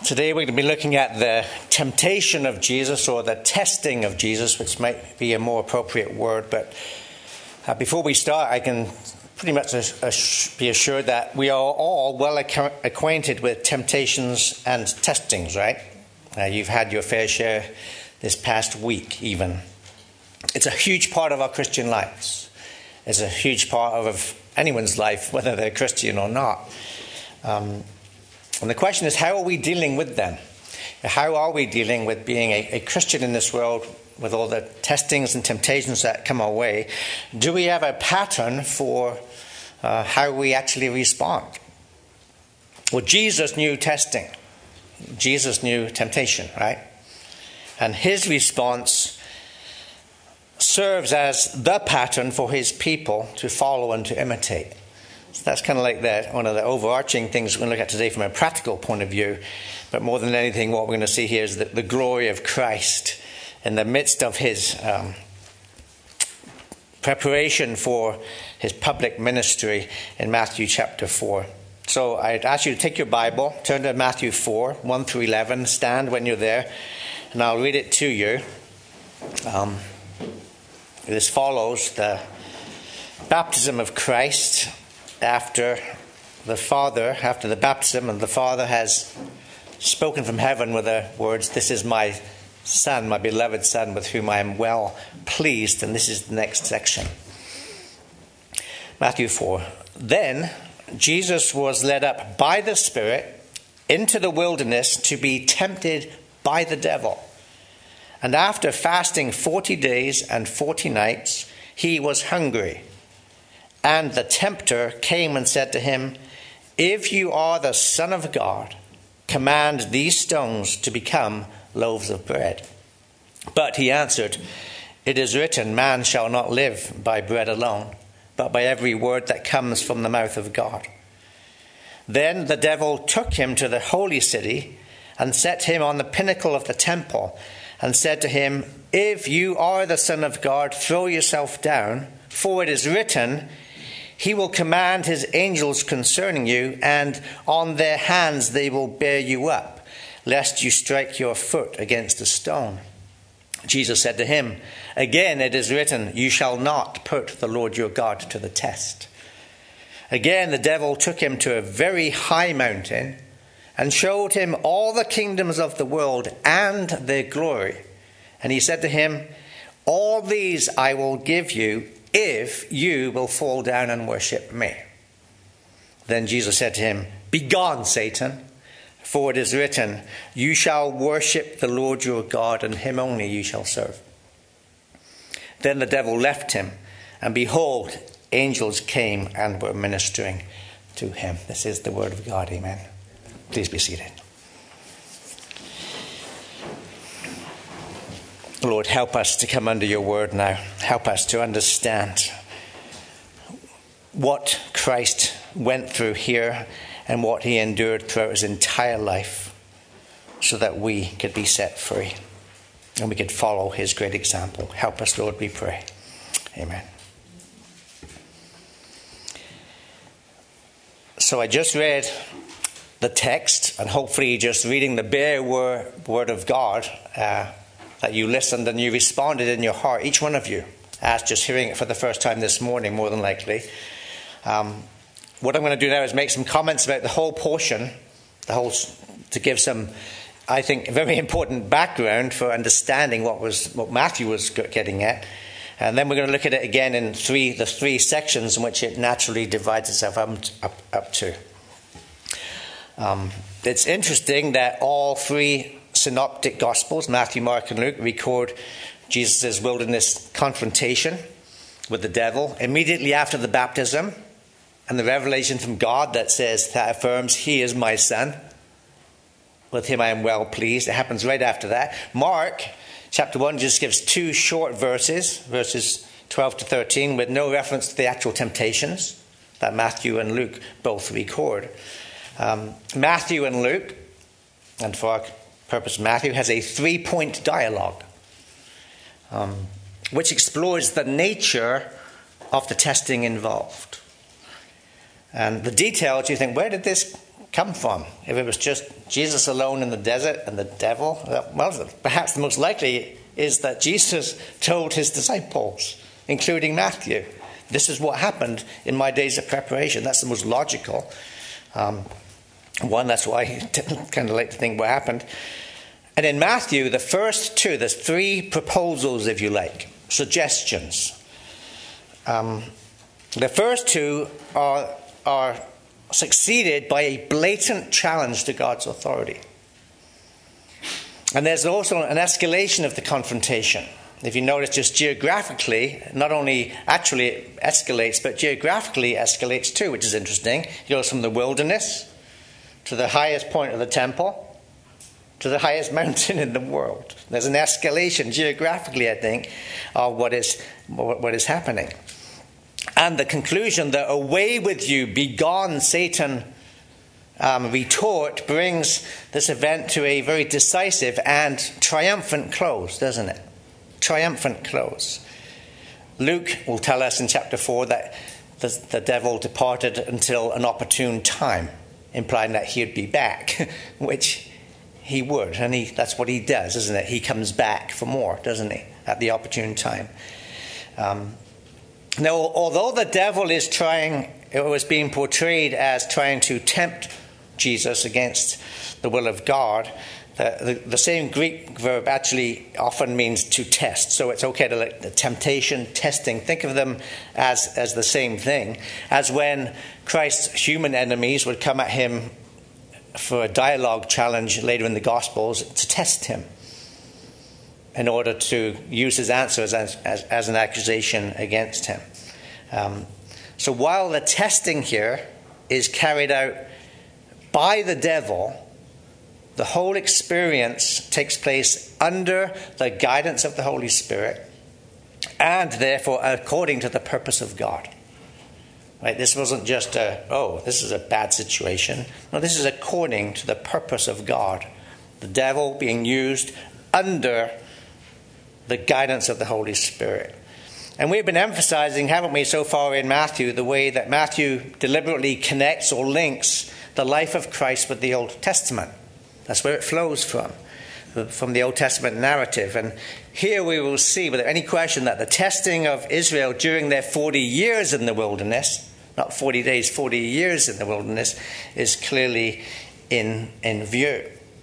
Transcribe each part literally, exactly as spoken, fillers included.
Today we're going to be looking at the temptation of Jesus, or the testing of Jesus, which might be a more appropriate word. But uh, before we start, I can pretty much ass- be assured that we are all well ac- acquainted with temptations and testings, right? Uh, you've had your fair share this past week even. It's a huge part of our Christian lives. It's a huge part of anyone's life, whether they're Christian or not. Um, And the question is, how are we dealing with them? How are we dealing with being a, a Christian in this world with all the testings and temptations that come our way? Do we have a pattern for uh, how we actually respond? Well, Jesus knew testing. Jesus knew temptation, right? And his response serves as the pattern for his people to follow and to imitate. So that's kind of like the, one of the overarching things we're going to look at today from a practical point of view. But more than anything, what we're going to see here is the, the glory of Christ in the midst of his um, preparation for his public ministry in Matthew chapter four. So I'd ask you to take your Bible, turn to Matthew four, one through eleven, stand when you're there, and I'll read it to you. Um, this follows the baptism of Christ. After the Father, after the baptism, and the Father has spoken from heaven with the words, "This is my Son, my beloved Son, with whom I am well pleased." And this is the next section. Matthew four. Then Jesus was led up by the Spirit into the wilderness to be tempted by the devil. And after fasting forty days and forty nights, he was hungry. And the tempter came and said to him, "If you are the Son of God, command these stones to become loaves of bread." But he answered, "It is written, man shall not live by bread alone, but by every word that comes from the mouth of God." Then the devil took him to the holy city and set him on the pinnacle of the temple and said to him, "If you are the Son of God, throw yourself down, for it is written, He will command his angels concerning you, and on their hands they will bear you up, lest you strike your foot against a stone." Jesus said to him, "Again it is written, you shall not put the Lord your God to the test." Again the devil took him to a very high mountain and showed him all the kingdoms of the world and their glory. And he said to him, "All these I will give you if you will fall down and worship me." Then Jesus said to him, "Begone, Satan, for it is written, you shall worship the Lord your God, and him only you shall serve." Then the devil left him, and behold, angels came and were ministering to him. This is the word of God. Amen. Please be seated. Lord, help us to come under your word now. Help us to understand what Christ went through here and what he endured throughout his entire life, so that we could be set free and we could follow his great example. Help us, Lord, we pray. Amen. So I just read the text, and hopefully just reading the bare word, word of God, uh, that you listened and you responded in your heart, each one of you, as just hearing it for the first time this morning, more than likely. Um, what I'm going to do now is make some comments about the whole portion, the whole, to give some, I think, very important background for understanding what was what Matthew was getting at. And then we're going to look at it again in three the three sections in which it naturally divides itself up, up, up to. Um, it's interesting that all three synoptic gospels, Matthew, Mark, and Luke, record Jesus' wilderness confrontation with the devil immediately after the baptism and the revelation from God that says, that affirms, "He is my Son, with him I am well pleased." It happens right after that. Mark chapter one just gives two short verses, verses twelve to thirteen, with no reference to the actual temptations that Matthew and Luke both record. Um, Matthew and Luke, and for our purpose, Matthew has a three-point dialogue, um, which explores the nature of the testing involved. And the details, you think, where did this come from? If it was just Jesus alone in the desert and the devil, well, perhaps the most likely is that Jesus told his disciples, including Matthew, this is what happened in my days of preparation. That's the most logical um, one. That's why I kind of like to think what happened. And in Matthew, the first two, there's three proposals, if you like, suggestions. Um, the first two are, are succeeded by a blatant challenge to God's authority. And there's also an escalation of the confrontation. If you notice, just geographically, not only actually it escalates, but geographically escalates too, which is interesting. It goes from the wilderness to the highest point of the temple to the highest mountain in the world. There's an escalation geographically, I think, of what is, what is happening. And the conclusion that away with you, begone, Satan, um, retort brings this event to a very decisive and triumphant close, doesn't it? Triumphant close. Luke will tell us in chapter four that the, the devil departed until an opportune time, implying that he'd be back, which he would. And he, that's what he does, isn't it? He comes back for more, doesn't he, at the opportune time. Um, now, although the devil is trying, it was being portrayed as trying to tempt Jesus against the will of God, The, the, the same Greek verb actually often means to test. So it's okay to like the temptation, testing. Think of them as, as the same thing. As when Christ's human enemies would come at him for a dialogue challenge later in the Gospels to test him in order to use his answers as, as, as an accusation against him. Um, so while the testing here is carried out by the devil, the whole experience takes place under the guidance of the Holy Spirit and therefore according to the purpose of God. Right? This wasn't just a, oh, this is a bad situation. No, this is according to the purpose of God. The devil being used under the guidance of the Holy Spirit. And we've been emphasizing, haven't we, so far in Matthew, the way that Matthew deliberately connects or links the life of Christ with the Old Testament. That's where it flows from, from the Old Testament narrative. And here we will see, without any question, that the testing of Israel during their forty years in the wilderness, not forty days, forty years in the wilderness, is clearly in, in view.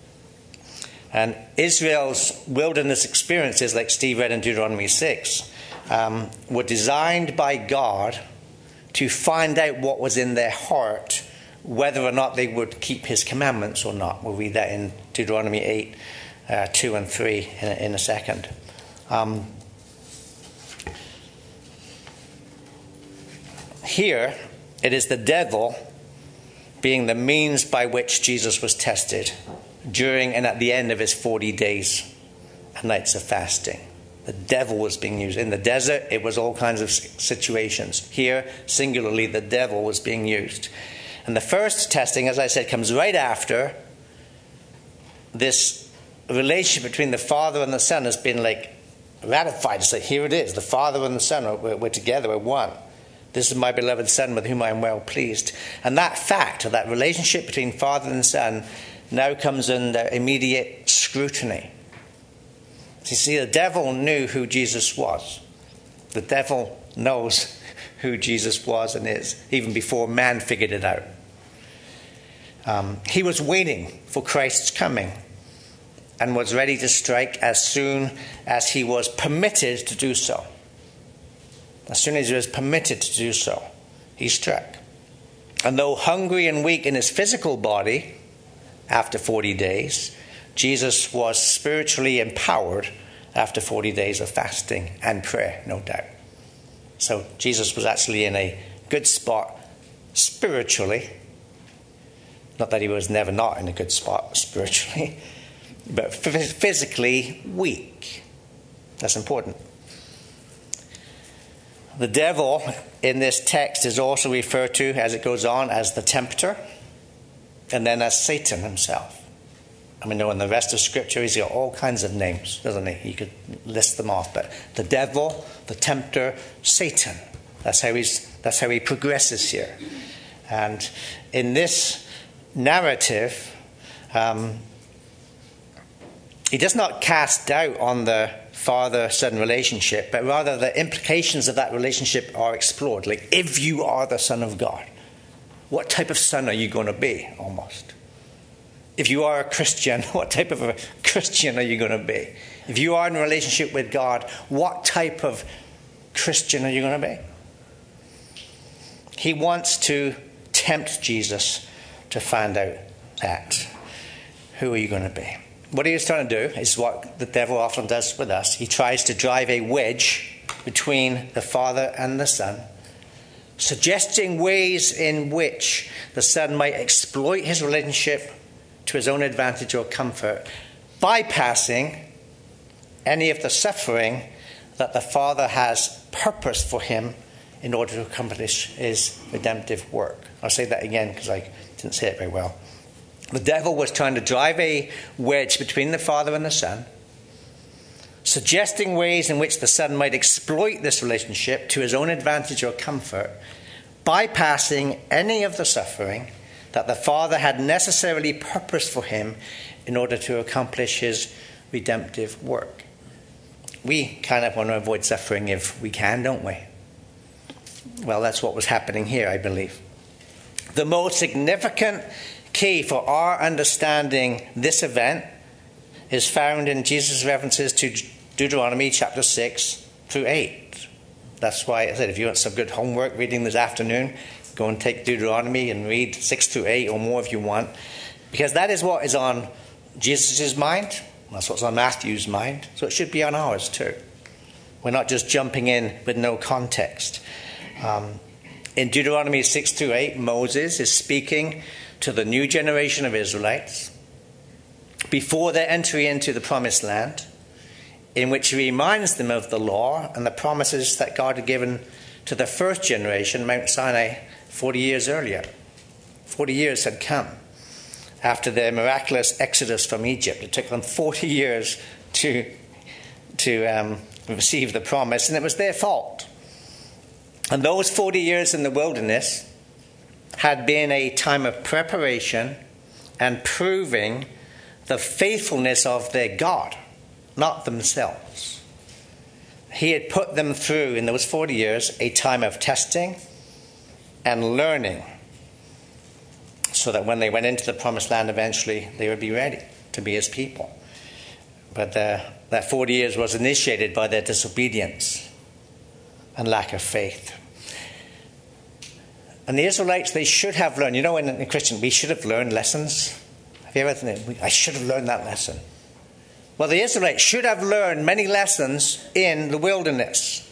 And Israel's wilderness experiences, like Steve read in Deuteronomy six, um, were designed by God to find out what was in their heart, whether or not they would keep his commandments or not. We'll read that in Deuteronomy eight, uh, two and three in a, in a second. Um, here, it is the devil being the means by which Jesus was tested during and at the end of his forty days and nights of fasting. The devil was being used. In the desert, it was all kinds of situations. Here, singularly, the devil was being used. And the first testing, as I said, comes right after this relationship between the Father and the Son has been like ratified. It's like, here it is. The Father and the Son, are, we're, we're together, we're one. This is my beloved Son with whom I am well pleased. And that fact, of that relationship between Father and Son, now comes under immediate scrutiny. So you see, the devil knew who Jesus was. The devil knows who Jesus was and is, even before man figured it out. Um, he was waiting for Christ's coming and was ready to strike as soon as he was permitted to do so. As soon as he was permitted to do so, he struck. And though hungry and weak in his physical body, after forty days, Jesus was spiritually empowered after forty days of fasting and prayer, no doubt. So Jesus was actually in a good spot spiritually. Not that he was never not in a good spot spiritually, but physically weak. That's important. The devil in this text is also referred to, as it goes on, as the tempter, and then as Satan himself. I mean, in the rest of Scripture, he's got all kinds of names, doesn't he? He could list them off, but the devil, the tempter, Satan. That's how he's. That's how he progresses here. And in this narrative, um, he does not cast doubt on the father-son relationship, but rather the implications of that relationship are explored. Like, if you are the Son of God, what type of son are you going to be, almost? If you are a Christian, what type of a Christian are you going to be? If you are in a relationship with God, what type of Christian are you going to be? He wants to tempt Jesus to find out that. Who are you going to be? What he is trying to do is what the devil often does with us. He tries to drive a wedge between the Father and the Son, suggesting ways in which the Son might exploit his relationship to his own advantage or comfort, bypassing any of the suffering that the Father has purposed for him in order to accomplish his redemptive work. I'll say that again because I didn't say it very well. The devil was trying to drive a wedge between the Father and the Son, suggesting ways in which the Son might exploit this relationship to his own advantage or comfort, bypassing any of the suffering that the Father had necessarily purposed for him in order to accomplish his redemptive work. We kind of want to avoid suffering if we can, don't we? Well, that's what was happening here, I believe. The most significant key for our understanding this event is found in Jesus' references to Deuteronomy chapter six through eight. That's why I said if you want some good homework reading this afternoon, go and take Deuteronomy and read six through eight or more if you want. Because that is what is on Jesus' mind. That's what's on Matthew's mind. So it should be on ours too. We're not just jumping in with no context. Um, in Deuteronomy six through eight, Moses is speaking to the new generation of Israelites before their entry into the promised land, in which he reminds them of the law and the promises that God had given to the first generation, Mount Sinai, forty years earlier. forty years had come after their miraculous exodus from Egypt. It took them forty years to, to um, receive the promise, and it was their fault. And those forty years in the wilderness had been a time of preparation and proving the faithfulness of their God, not themselves. He had put them through, in those forty years, a time of testing and learning, so that when they went into the promised land eventually, they would be ready to be his people. But the, that forty years was initiated by their disobedience and lack of faith. And the Israelites, they should have learned. You know, in a Christian, we should have learned lessons. Have you ever thought, I should have learned that lesson? Well, the Israelites should have learned many lessons in the wilderness,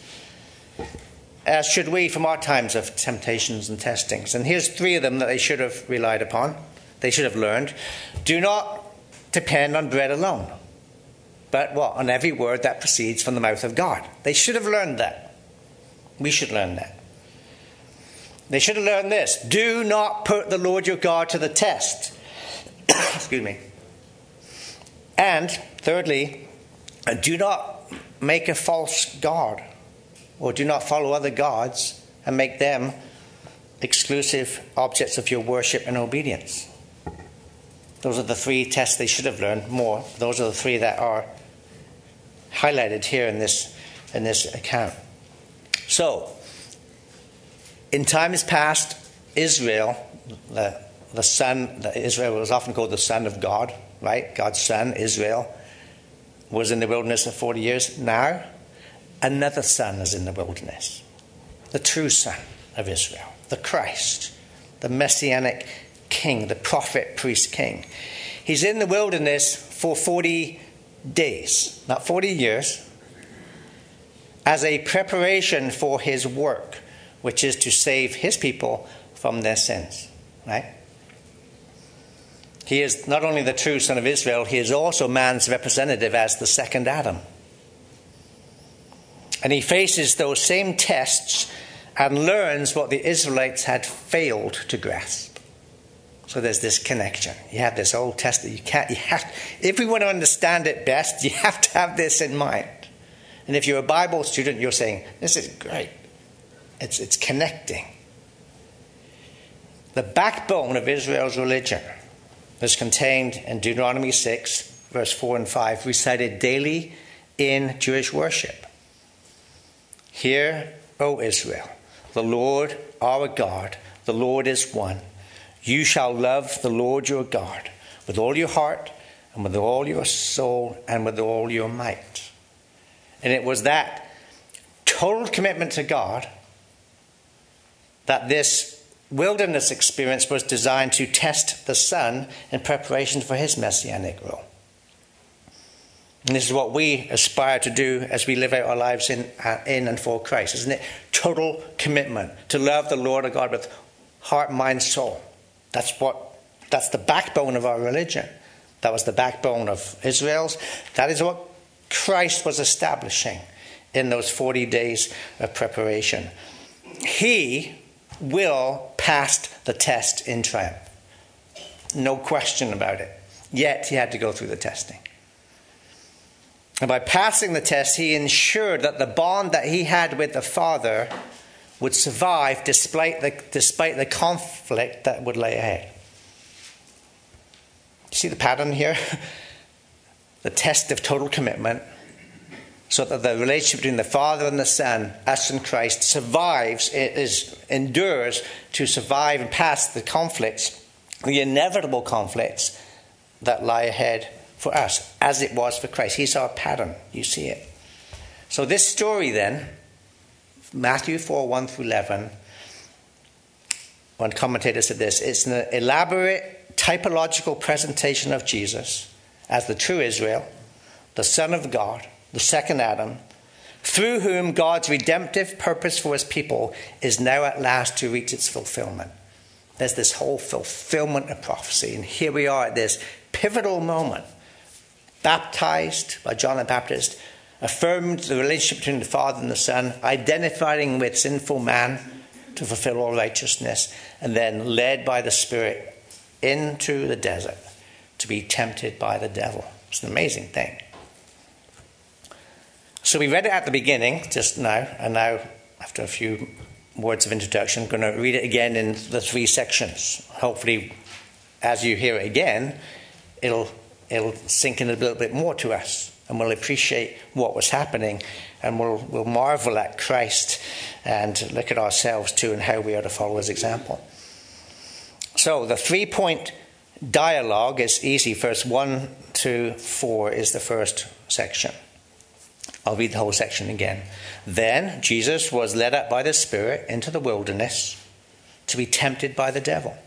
as should we from our times of temptations and testings. And here's three of them that they should have relied upon. They should have learned. Do not depend on bread alone, but what? On every word that proceeds from the mouth of God. They should have learned that. We should learn that. They should have learned this. Do not put the Lord your God to the test. Excuse me. And thirdly, do not make a false god, or do not follow other gods and make them exclusive objects of your worship and obedience. Those are the three tests they should have learned. More. Those are the three that are highlighted here in this, in this account. So, in times past, Israel, the, the son, the Israel was often called the son of God, right? God's son, Israel, was in the wilderness for forty years. Now, another son is in the wilderness. The true son of Israel, the Christ, the messianic king, the prophet, priest, king. He's in the wilderness for forty days, not forty years, as a preparation for his work, which is to save his people from their sins, right? He is not only the true son of Israel, he is also man's representative as the second Adam. And he faces those same tests and learns what the Israelites had failed to grasp. So there's this connection. You have this Old Testament. You can't, you have, if we want to understand it best, you have to have this in mind. And if you're a Bible student, you're saying, this is great. It's, it's connecting. The backbone of Israel's religion is contained in Deuteronomy six, verse four and five, recited daily in Jewish worship. Hear, O Israel, the Lord our God, the Lord is one. You shall love the Lord your God with all your heart and with all your soul and with all your might. And it was that total commitment to God that this wilderness experience was designed to test the Son in preparation for his messianic role. And this is what we aspire to do as we live out our lives in, uh, in and for Christ, isn't it? Total commitment to love the Lord our God with heart, mind, soul. That's what. That's the backbone of our religion. That was the backbone of Israel's. That is what Christ was establishing in those forty days of preparation. He will pass the test in triumph. No question about it. Yet he had to go through the testing. And by passing the test, he ensured that the bond that he had with the Father would survive despite the, despite the conflict that would lay ahead. You see the pattern here? The test of total commitment, so that the relationship between the Father and the Son, us and Christ, survives, it is, endures to survive and pass the conflicts, the inevitable conflicts that lie ahead for us, as it was for Christ. He's our pattern. You see it. So this story then, Matthew four, one through eleven, one commentator said this, it's an elaborate typological presentation of Jesus as the true Israel, the Son of God, the second Adam, through whom God's redemptive purpose for his people is now at last to reach its fulfillment. There's this whole fulfillment of prophecy, and here we are at this pivotal moment. Baptized by John the Baptist, affirmed the relationship between the Father and the Son, identifying with sinful man to fulfill all righteousness, and then led by the Spirit into the desert to be tempted by the devil. It's an amazing thing. So we read it at the beginning just now, and now after a few words of introduction, I'm going to read it again in the three sections. Hopefully, as you hear it again, it'll it'll sink in a little bit more to us, and we'll appreciate what was happening, and we'll we'll marvel at Christ and look at ourselves too and how we are to follow his example. So the three-point dialogue is easy. Verse one to four is the first section. I'll read the whole section again. Then Jesus was led up by the Spirit into the wilderness to be tempted by the devil.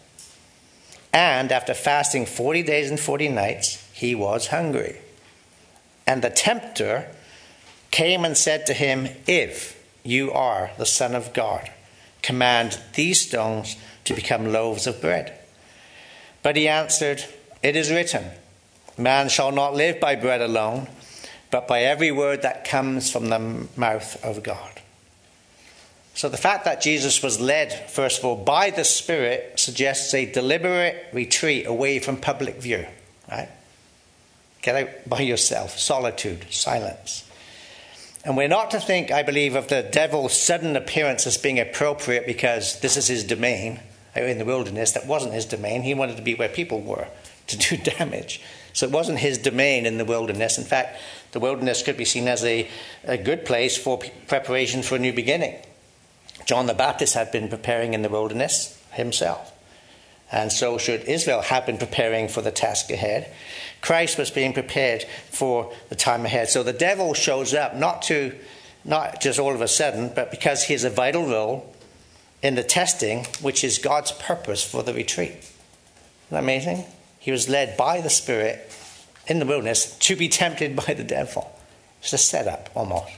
And after fasting forty days and forty nights, he was hungry. And the tempter came and said to him, if you are the Son of God, command these stones to become loaves of bread. But he answered, it is written, man shall not live by bread alone, but by every word that comes from the mouth of God. So the fact that Jesus was led, first of all, by the Spirit suggests a deliberate retreat away from public view. Right? Get out by yourself. Solitude, silence. And we're not to think, I believe, of the devil's sudden appearance as being appropriate because this is his domain out in the wilderness. That wasn't his domain. He wanted to be where people were to do damage. So it wasn't his domain in the wilderness. In fact, the wilderness could be seen as a, a good place for preparation for a new beginning. John the Baptist had been preparing in the wilderness himself. And so should Israel have been preparing for the task ahead. Christ was being prepared for the time ahead. So the devil shows up not to, not just all of a sudden, but because he has a vital role in the testing, which is God's purpose for the retreat. Isn't that amazing? He was led by the Spirit in the wilderness to be tempted by the devil. It's a setup, almost.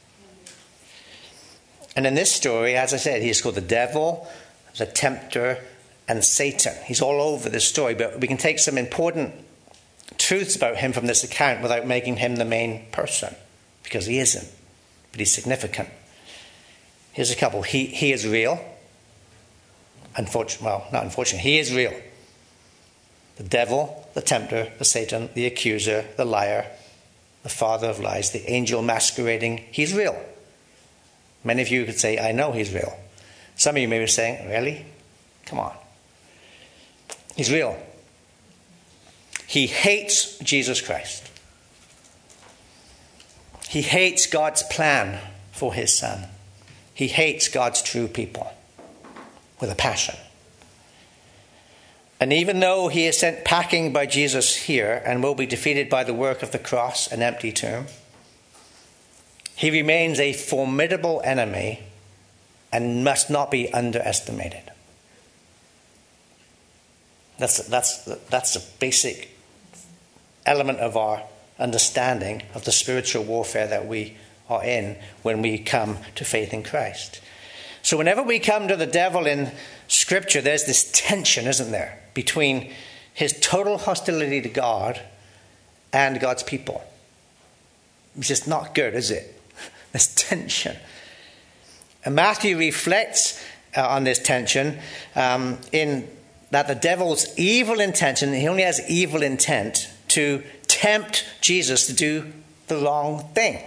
And in this story, as I said, he's called the devil, the tempter, and Satan. He's all over this story, but we can take some important truths about him from this account without making him the main person, because he isn't, but he's significant. Here's a couple. He, he is real. Unfortunately, well, not unfortunately, he is real. The devil, the tempter, the Satan, the accuser, the liar, the father of lies, the angel masquerading, he's real. Many of you could say, I know he's real. Some of you may be saying, really? Come on. He's real. He hates Jesus Christ. He hates God's plan for his son. He hates God's true people with a passion. And even though he is sent packing by Jesus here and will be defeated by the work of the cross and empty tomb, he remains a formidable enemy and must not be underestimated. That's, that's, that's a basic element of our understanding of the spiritual warfare that we are in when we come to faith in Christ. So whenever we come to the devil in Scripture, there's this tension, isn't there, between his total hostility to God and God's people. It's just not good, is it? There's tension. And Matthew reflects uh, on this tension um, in that the devil's evil intention, he only has evil intent to tempt Jesus to do the wrong thing.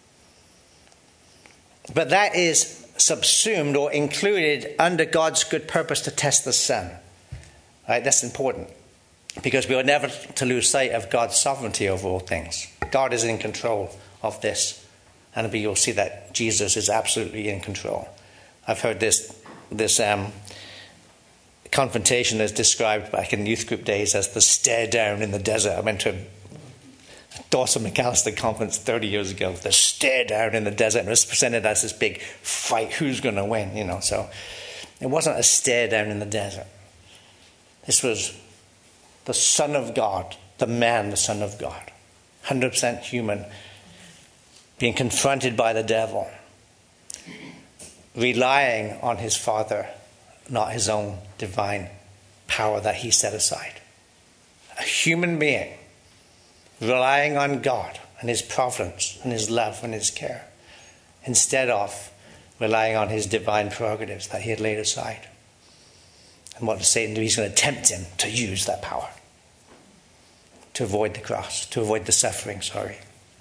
But that is subsumed or included under God's good purpose to test the Son. Right? That's important, because we are never to lose sight of God's sovereignty over all things. God is in control of this, and you'll see that Jesus is absolutely in control. I've heard this this um, confrontation is described back in youth group days as the stare down in the desert. I went to a Dawson McAllister conference thirty years ago. The stare down in the desert, and it was presented as this big fight. Who's going to win? You know, so it wasn't a stare down in the desert. This was the Son of God, the man, the Son of God, one hundred percent human, being confronted by the devil, relying on his Father, not his own divine power that he set aside. A human being relying on God and his providence and his love and his care, instead of relying on his divine prerogatives that he had laid aside. And what does Satan do? He's going to tempt him to use that power to avoid the cross, to avoid the suffering, sorry.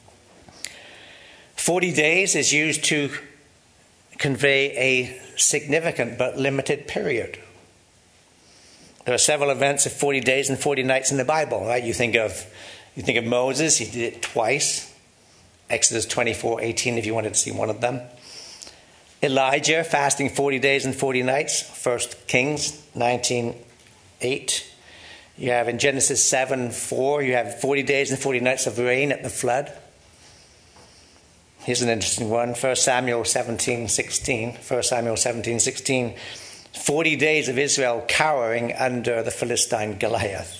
Forty days is used to convey a significant but limited period. There are several events of forty days and forty nights in the Bible, right? You think of you think of Moses, he did it twice. Exodus twenty-four eighteen, if you wanted to see one of them. Elijah fasting forty days and forty nights, First Kings nineteen eight. You have in Genesis seven four, you have forty days and forty nights of rain at the flood. Here's an interesting one, First Samuel seventeen sixteen. First Samuel seventeen sixteen. forty days of Israel cowering under the Philistine Goliath.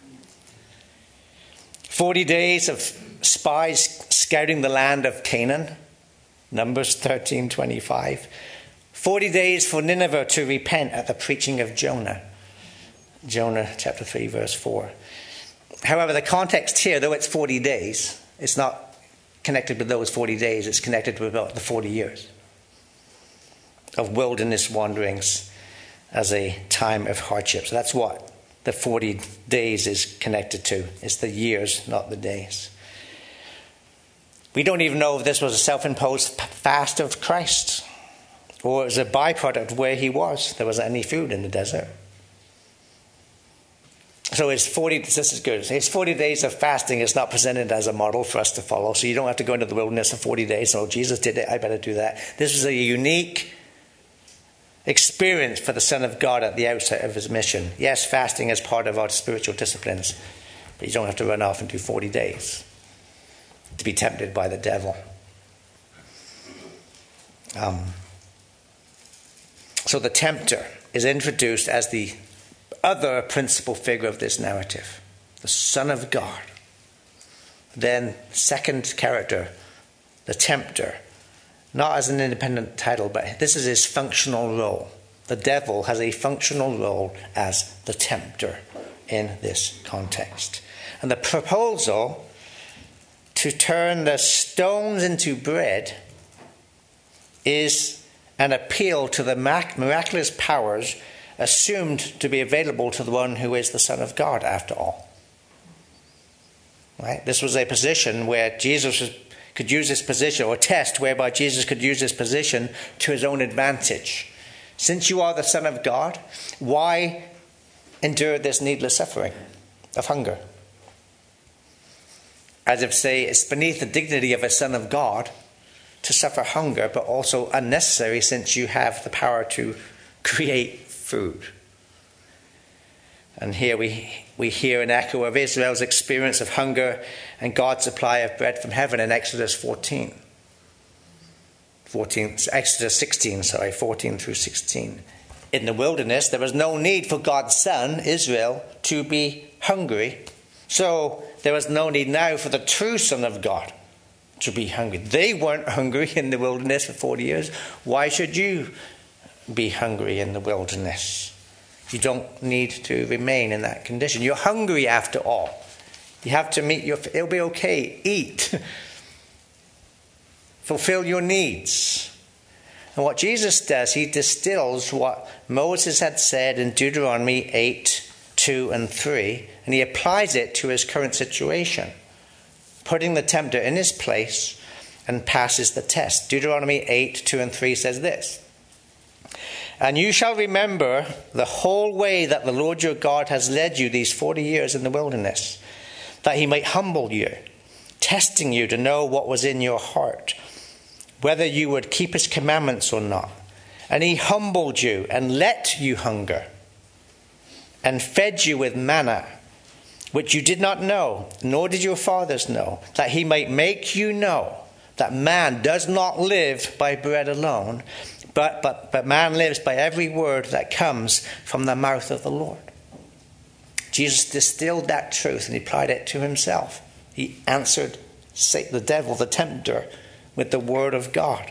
forty days of spies scouting the land of Canaan. Numbers thirteen twenty-five. forty days for Nineveh to repent at the preaching of Jonah. Jonah chapter three verse four. However, the context here, though it's forty days, it's not connected with those forty days. It's connected with about the forty years of wilderness wanderings as a time of hardship. So that's what the forty days is connected to. It's the years, not the days. We don't even know if this was a self-imposed fast of Christ, or it was a byproduct of where he was. There wasn't any food in the desert. So it's forty, this is good. It's forty days of fasting is not presented as a model for us to follow. So you don't have to go into the wilderness for forty days. Oh, Jesus did it, I better do that. This was a unique experience for the Son of God at the outset of his mission. Yes, fasting is part of our spiritual disciplines, but you don't have to run off and do forty days to be tempted by the devil. Um, so the tempter is introduced as the other principal figure of this narrative, the Son of God. Then, second character, the tempter, not as an independent title, but this is his functional role. The devil has a functional role as the tempter in this context. And the proposal to turn the stones into bread is an appeal to the miraculous powers assumed to be available to the one who is the Son of God, after all. Right? This was a position where Jesus was, could use his position, or a test whereby Jesus could use his position to his own advantage. Since you are the Son of God, why endured this needless suffering of hunger. As if to say, it's beneath the dignity of a son of God to suffer hunger, but also unnecessary since you have the power to create food. And here we, we hear an echo of Israel's experience of hunger and God's supply of bread from heaven in Exodus fourteen. fourteen Exodus sixteen, sorry, fourteen through sixteen. In the wilderness, there was no need for God's son, Israel, to be hungry. So there was no need now for the true Son of God to be hungry. They weren't hungry in the wilderness for forty years. Why should you be hungry in the wilderness? You don't need to remain in that condition. You're hungry after all. You have to meet your... It'll be okay. Eat. Fulfill your needs. And what Jesus does, he distills what Moses had said in Deuteronomy eight, two and three, and he applies it to his current situation, putting the tempter in his place, and passes the test. Deuteronomy eight, two and three says this: "And you shall remember the whole way that the Lord your God has led you these forty years in the wilderness, that he might humble you, testing you to know what was in your heart, whether you would keep his commandments or not. And he humbled you and let you hunger, and fed you with manna, which you did not know, nor did your fathers know, that he might make you know that man does not live by bread alone, but, but, but man lives by every word that comes from the mouth of the Lord." Jesus distilled that truth and he applied it to himself. He answered Satan, the devil, the tempter, with the word of God.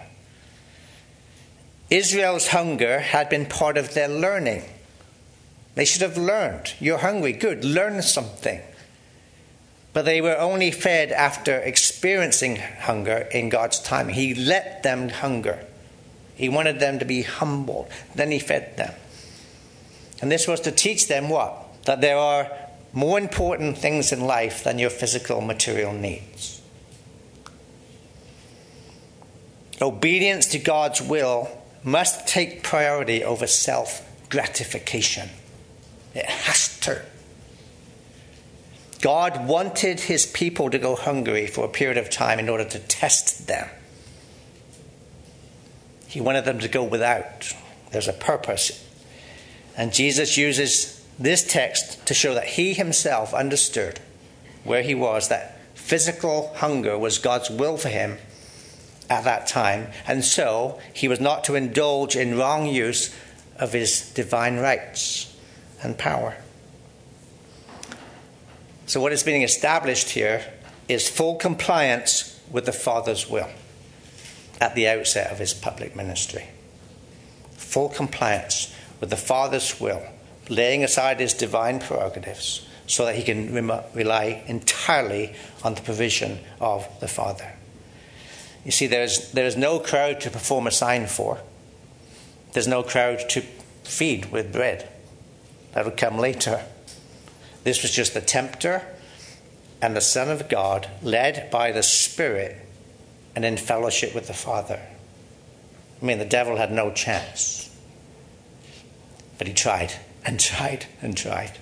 Israel's hunger had been part of their learning. They should have learned. You're hungry, good, learn something. But they were only fed after experiencing hunger in God's time. He let them hunger. He wanted them to be humbled. Then he fed them. And this was to teach them what? That there are more important things in life than your physical material needs. Obedience to God's will must take priority over self-gratification. It has to. God wanted his people to go hungry for a period of time in order to test them. He wanted them to go without. There's a purpose. And Jesus uses this text to show that he himself understood where he was, that physical hunger was God's will for him at that time. And so he was not to indulge in wrong use of his divine rights and power. So what is being established here is full compliance with the Father's will at the outset of his public ministry. Full compliance with the Father's will, laying aside his divine prerogatives so that he can rem- rely entirely on the provision of the Father. You see, there's, there's no crowd to perform a sign for. There's no crowd to feed with bread. That would come later. This was just the tempter and the Son of God, led by the Spirit and in fellowship with the Father. I mean, the devil had no chance. But he tried and tried and tried.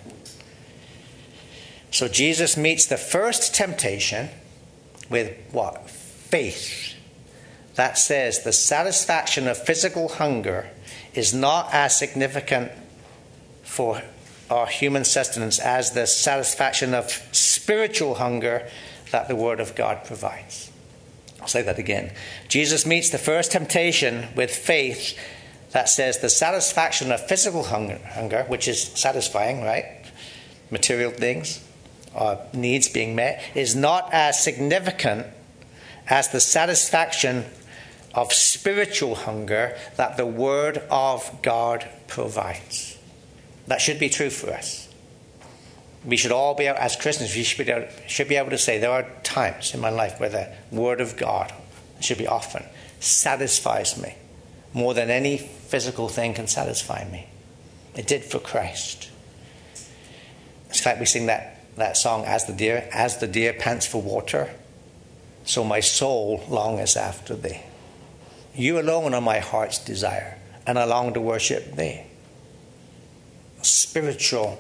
So Jesus meets the first temptation with what? Faith. That says the satisfaction of physical hunger is not as significant for our human sustenance as the satisfaction of spiritual hunger that the Word of God provides. I'll say that again. Jesus meets the first temptation with faith that says the satisfaction of physical hunger, hunger which is satisfying, right? Material things, or needs being met, is not as significant as the satisfaction of spiritual hunger that the Word of God provides. That should be true for us. We should all be, as Christians, we should be, able, should be able to say there are times in my life where the Word of God, it should be often, satisfies me more than any physical thing can satisfy me. It did for Christ. It's like we sing that, that song, As the deer, as the deer pants for water, so my soul longeth after thee. You alone are my heart's desire, and I long to worship thee. Spiritual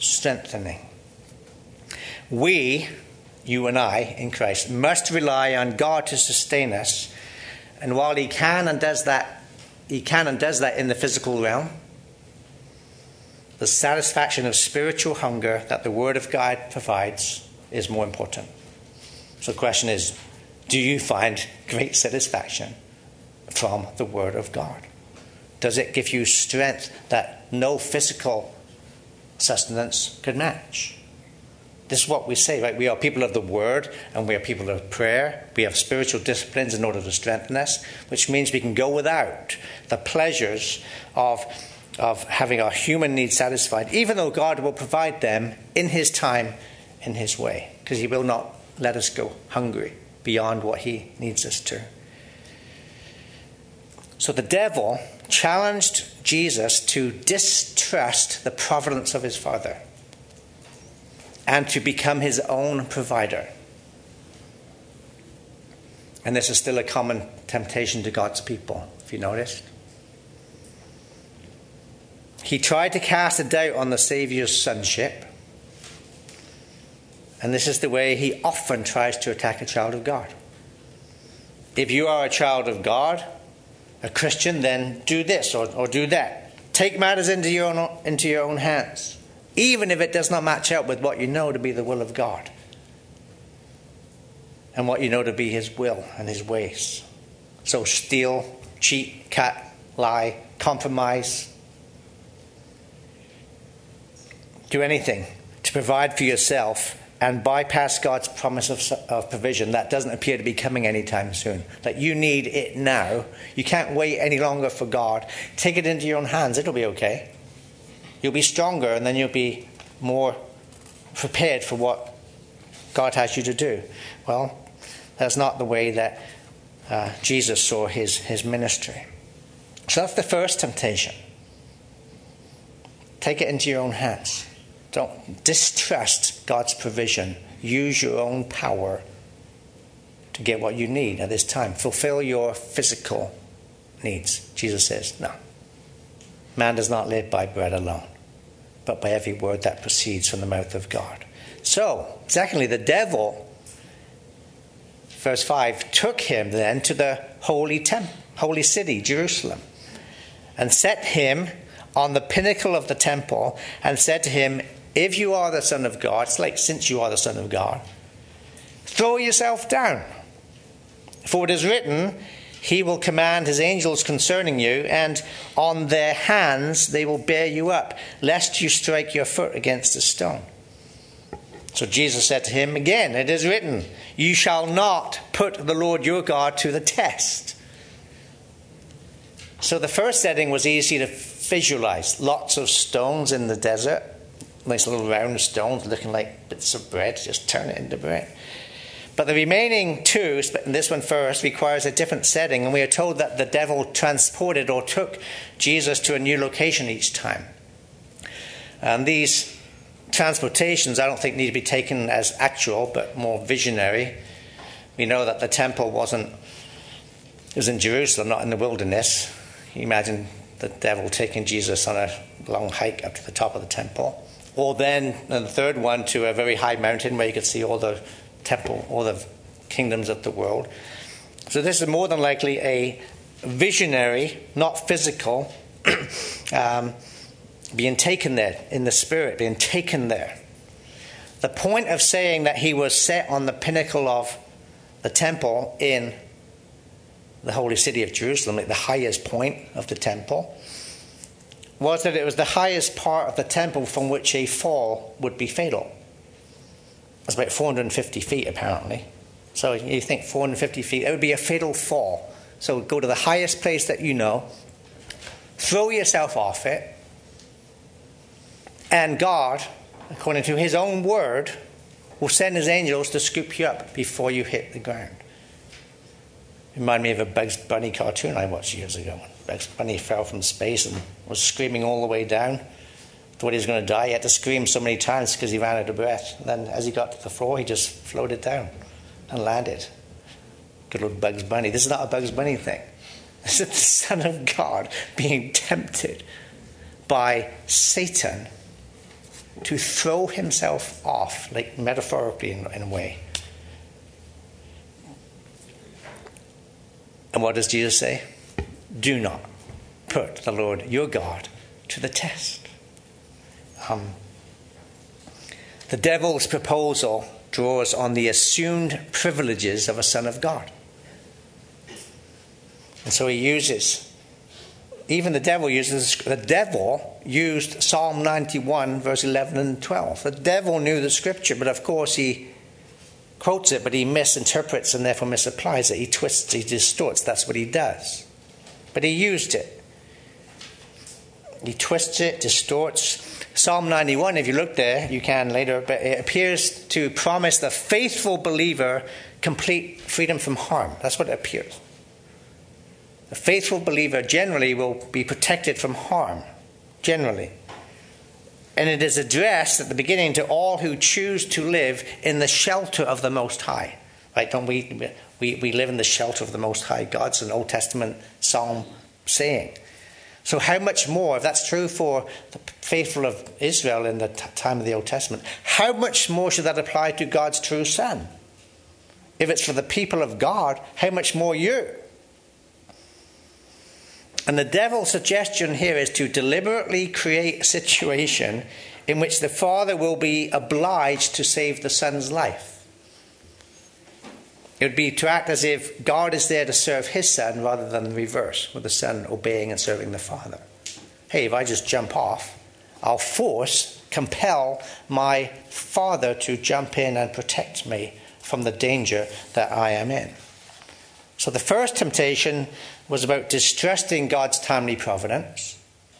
strengthening. We, you and I, in Christ, must rely on God to sustain us. And while he can and does that, he can and does that in the physical realm, the satisfaction of spiritual hunger that the Word of God provides is more important. So the question is, do you find great satisfaction from the Word of God? Does it give you strength that no physical sustenance could match? This is what we say, right? We are people of the Word and we are people of prayer. We have spiritual disciplines in order to strengthen us, which means we can go without the pleasures of, of having our human needs satisfied, even though God will provide them in his time, in his way, because he will not let us go hungry beyond what he needs us to. So the devil challenged Jesus to distrust the providence of his Father and to become his own provider. And this is still a common temptation to God's people, if you noticed. He tried to cast a doubt on the Saviour's sonship. And this is the way he often tries to attack a child of God. If you are a child of God, a Christian, then do this or, or do that. Take matters into your own, into your own hands, even if it does not match up with what you know to be the will of God and what you know to be his will and his ways. So steal, cheat, cut, lie, compromise. Do anything to provide for yourself and bypass God's promise of, of provision that doesn't appear to be coming anytime soon. That you need it now. You can't wait any longer for God. Take it into your own hands. It'll be okay. You'll be stronger and then you'll be more prepared for what God has you to do. Well, that's not the way that uh, Jesus saw his, his ministry. So that's the first temptation. Take it into your own hands. Don't distrust God's provision. Use your own power to get what you need at this time. Fulfill your physical needs. Jesus says, no. Man does not live by bread alone, but by every word that proceeds from the mouth of God. So, secondly, the devil, verse five, took him then to the holy temple, holy city, Jerusalem, and set him on the pinnacle of the temple and said to him, if you are the Son of God, it's like since you are the Son of God, throw yourself down. For it is written, he will command his angels concerning you, and on their hands they will bear you up, lest you strike your foot against a stone. So Jesus said to him again, it is written, you shall not put the Lord your God to the test. So the first setting was easy to visualize. Lots of stones in the desert. Nice little round stones looking like bits of bread. Just turn it into bread. But the remaining two, this one first, requires a different setting. And we are told that the devil transported or took Jesus to a new location each time. And these transportations, I don't think, need to be taken as actual, but more visionary. We know that the temple wasn't, it was in Jerusalem, not in the wilderness. You imagine the devil taking Jesus on a long hike up to the top of the temple. Or then, and the third one, to a very high mountain where you could see all the temple, all the kingdoms of the world. So this is more than likely a visionary, not physical, um, being taken there, in the spirit, being taken there. The point of saying that he was set on the pinnacle of the temple in the holy city of Jerusalem, like the highest point of the temple, was that it was the highest part of the temple from which a fall would be fatal. It's about four hundred fifty feet, apparently. So you think four hundred fifty feet, it would be a fatal fall. So go to the highest place that you know, throw yourself off it, and God, according to his own word, will send his angels to scoop you up before you hit the ground. Remind me of a Bugs Bunny cartoon I watched years ago. Bugs Bunny fell from space and was screaming all the way down. Thought he was going to die. He had to scream so many times because he ran out of breath. And then as he got to the floor, he just floated down and landed. Good old Bugs Bunny. This is not a Bugs Bunny thing. This is the Son of God being tempted by Satan to throw himself off, like metaphorically in, in a way. And what does Jesus say? Do not put the Lord your God to the test. Um, the devil's proposal draws on the assumed privileges of a son of God. And so he uses, even the devil uses, the devil used Psalm ninety-one, verse eleven and twelve. The devil knew the scripture, but of course he quotes it, but he misinterprets and therefore misapplies it. He twists, he distorts. That's what he does. But he used it. He twists it, distorts. Psalm ninety-one, if you look there, you can later, but it appears to promise the faithful believer complete freedom from harm. That's what it appears. The faithful believer generally will be protected from harm, generally. And it is addressed at the beginning to all who choose to live in the shelter of the Most High. Right? Don't we, we, we live in the shelter of the Most High. God's an Old Testament psalm saying. So how much more, if that's true for the faithful of Israel in the t- time of the Old Testament, how much more should that apply to God's true Son? If it's for the people of God, how much more you? And the devil's suggestion here is to deliberately create a situation in which the father will be obliged to save the son's life. It would be to act as if God is there to serve his son rather than the reverse, with the son obeying and serving the father. Hey, if I just jump off, I'll force, compel my father to jump in and protect me from the danger that I am in. So the first temptation was about distrusting God's timely providence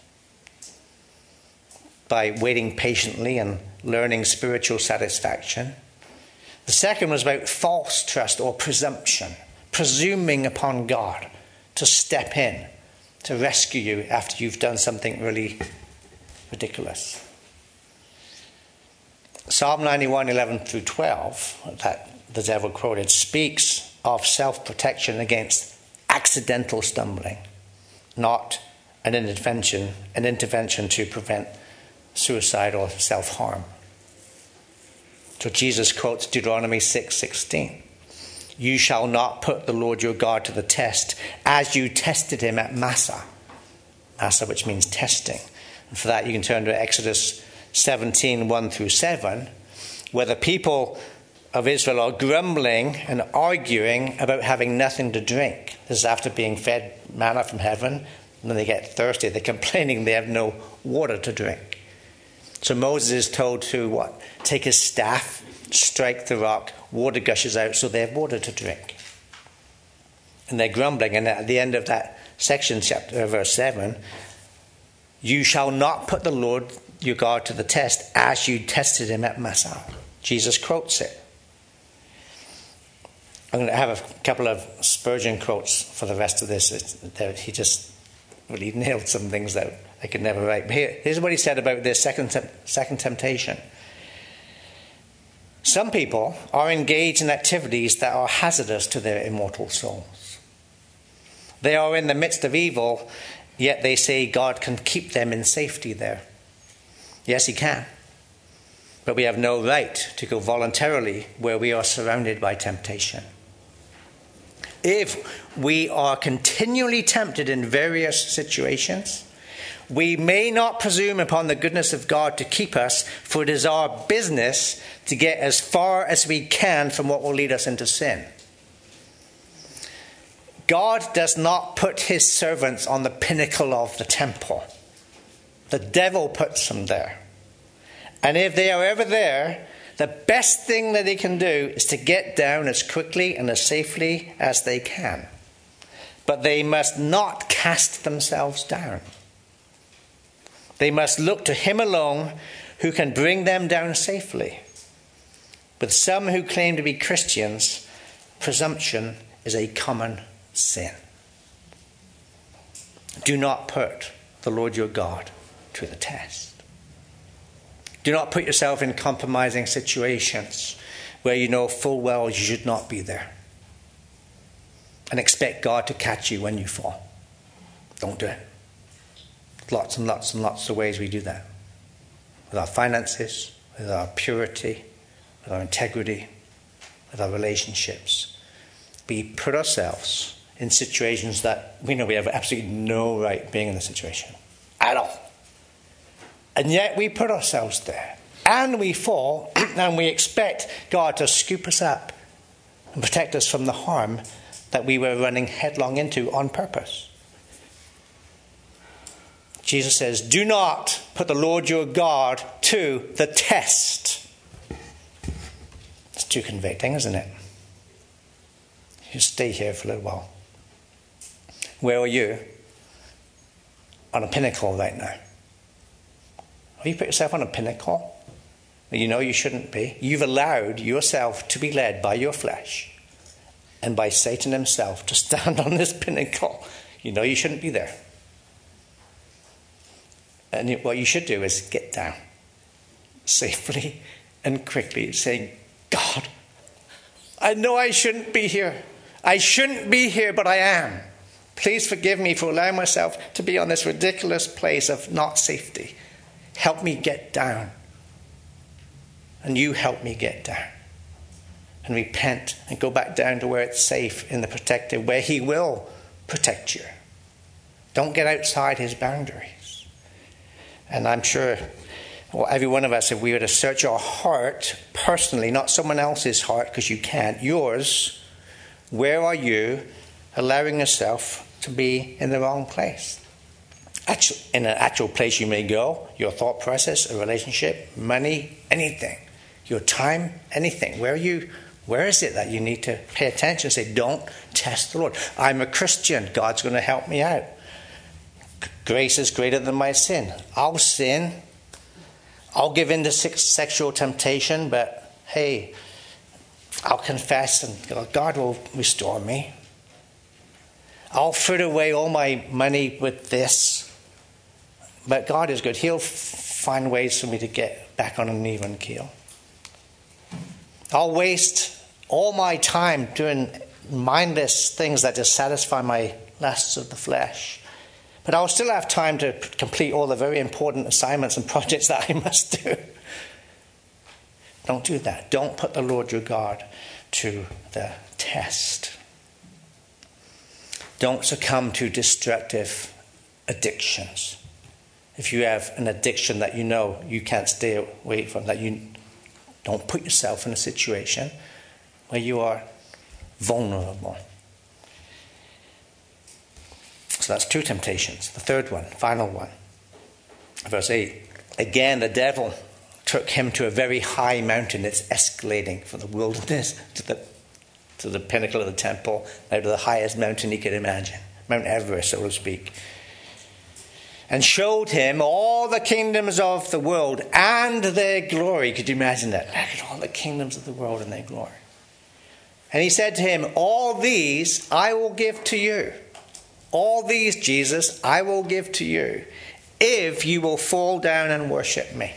by waiting patiently and learning spiritual satisfaction. The second was about false trust or presumption, presuming upon God to step in, to rescue you after you've done something really ridiculous. Psalm ninety-one, eleven through twelve, that the devil quoted, speaks of self-protection against accidental stumbling, not an intervention, an intervention to prevent suicide or self-harm. So Jesus quotes Deuteronomy six sixteen. You shall not put the Lord your God to the test as you tested him at Massah. Massah, which means testing. And for that you can turn to Exodus seventeen, one through seven, where the people of Israel are grumbling and arguing about having nothing to drink. This is after being fed manna from heaven. When they get thirsty, they're complaining they have no water to drink. So Moses is told to what? Take his staff, strike the rock, water gushes out, so they have water to drink. And they're grumbling. And at the end of that section, chapter verse seven, you shall not put the Lord your God to the test as you tested him at Massah. Jesus quotes it. I'm going to have a couple of Spurgeon quotes for the rest of this. It's, he just really nailed some things that I could never write. But here, here's what he said about this second, second temptation. Some people are engaged in activities that are hazardous to their immortal souls. They are in the midst of evil, yet they say God can keep them in safety there. Yes, he can. But we have no right to go voluntarily where we are surrounded by temptation. If we are continually tempted in various situations, we may not presume upon the goodness of God to keep us, for it is our business to get as far as we can from what will lead us into sin. God does not put his servants on the pinnacle of the temple. The devil puts them there. And if they are ever there, the best thing that they can do is to get down as quickly and as safely as they can. But they must not cast themselves down. They must look to him alone who can bring them down safely. With some who claim to be Christians, presumption is a common sin. Do not put the Lord your God to the test. Do not put yourself in compromising situations where you know full well you should not be there. And expect God to catch you when you fall. Don't do it. Lots and lots and lots of ways we do that. with our finances, with our purity, with our integrity, with our relationships. We put ourselves in situations that we know we have absolutely no right being in the situation at all. And yet we put ourselves there. And we fall, and we expect God to scoop us up and protect us from the harm that we were running headlong into on purpose. Jesus says, do not put the Lord your God to the test. It's too convicting, isn't it? You stay here for a little while. Where are you? On a pinnacle right now. Have you put yourself on a pinnacle that you know you shouldn't be? You've allowed yourself to be led by your flesh and by Satan himself to stand on this pinnacle. You know you shouldn't be there. And what you should do is get down safely and quickly, saying, God, I know I shouldn't be here. I shouldn't be here, but I am. Please forgive me for allowing myself to be on this ridiculous place of not safety. Help me get down. And you help me get down. And repent and go back down to where it's safe in the protective, where he will protect you. Don't get outside his boundaries. And I'm sure, well, every one of us, if we were to search our heart personally, not someone else's heart, because you can't, yours, where are you allowing yourself to be in the wrong place? Actual, in an actual place you may go, your thought process, a relationship, money, anything, your time, anything. Where are you? Where is it that you need to pay attention and say, don't test the Lord? I'm a Christian. God's going to help me out. Grace is greater than my sin. I'll sin. I'll give in to sexual temptation, but hey, I'll confess and God will restore me. I'll fritter away all my money with this, but God is good. He'll f- find ways for me to get back on an even keel. I'll waste all my time doing mindless things that just satisfy my lusts of the flesh. But I'll still have time to complete all the very important assignments and projects that I must do. Don't do that. Don't put the Lord your God to the test. Don't succumb to destructive addictions. If you have an addiction that you know you can't stay away from, that you don't put yourself in a situation where you are vulnerable. So that's two temptations. The third one, final one. Verse eight. Again, the devil took him to a very high mountain. It's escalating from the wilderness to the, to the pinnacle of the temple, out to the highest mountain he could imagine. Mount Everest, so to speak. And showed him all the kingdoms of the world and their glory. Could you imagine that? Look at all the kingdoms of the world and their glory. And he said to him, all these I will give to you. All these, Jesus, I will give to you if you will fall down and worship me.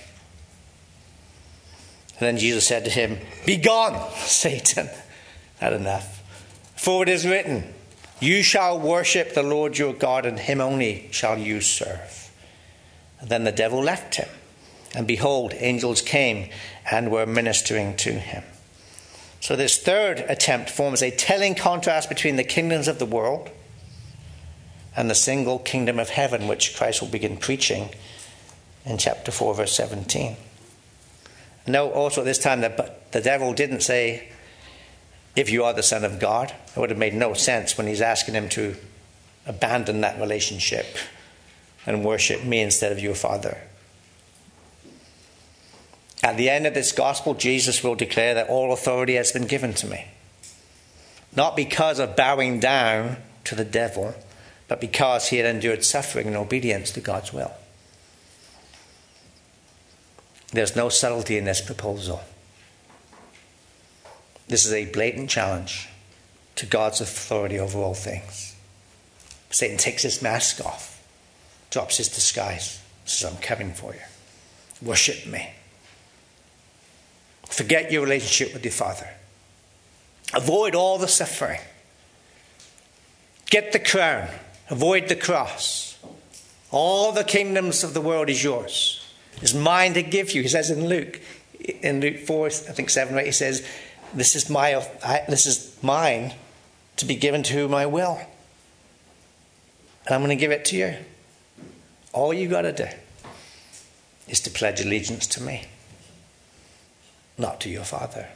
And then Jesus said to him, begone, Satan. Not enough. For it is written, you shall worship the Lord your God, and him only shall you serve. And then the devil left him. And behold, angels came and were ministering to him. So this third attempt forms a telling contrast between the kingdoms of the world and the single kingdom of heaven, which Christ will begin preaching in chapter four, verse seventeen. Note also at this time that the devil didn't say, if you are the Son of God. It would have made no sense when he's asking him to abandon that relationship and worship me instead of your Father. At the end of this gospel, Jesus will declare that all authority has been given to me. Not because of bowing down to the devil, but because he had endured suffering in obedience to God's will. There's no subtlety in this proposal. This is a blatant challenge to God's authority over all things. Satan takes his mask off, drops his disguise, says, I'm coming for you. Worship me. Forget your relationship with your Father. Avoid all the suffering. Get the crown. Avoid the cross. All the kingdoms of the world is yours. It's mine to give you. He says in Luke, in Luke four, I think seven or eight, he says, this is my, I, this is mine to be given to whom I will. And I'm going to give it to you. All you got to do is to pledge allegiance to me, not to your father.